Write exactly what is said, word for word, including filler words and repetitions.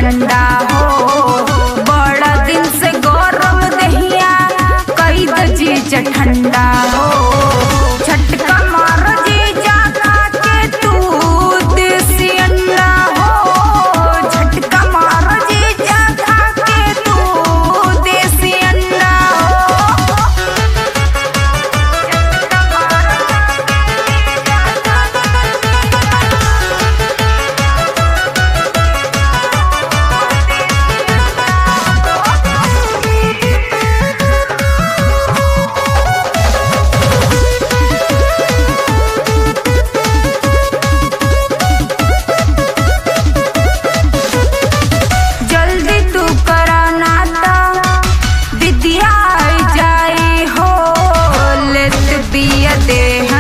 झंडा हो। बड़ा दिन से गौरव दहिया कई दजीज ठंडा हो। झटका मार जीजा खा के तू देसी अंडा हो। झटका मार जीजा खा के तू देसी अंडा हो। जल्दी तू करा नाता विद्या आई जाई हो। लेत बिया दे